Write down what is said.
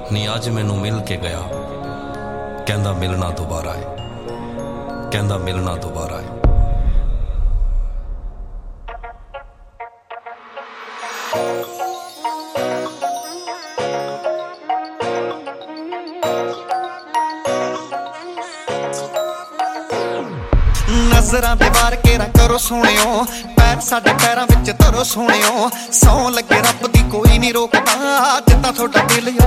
ਨੀ ਅੱਜ ਮੈਨੂੰ ਮਿਲ ਕੇ ਗਿਆ, ਕਹਿੰਦਾ ਮਿਲਣਾ ਦੁਬਾਰਾ ਹੈ, ਕਹਿੰਦਾ ਮਿਲਣਾ ਦੁਬਾਰਾ ਹੈ। नजरां दे वार केरा करो सोहणियो, पैर साडे पैरां विच धरो सोहणियो, सौं लगे रब दी कोई नहीं रोकदा, जिद्दां थोड़ा दिल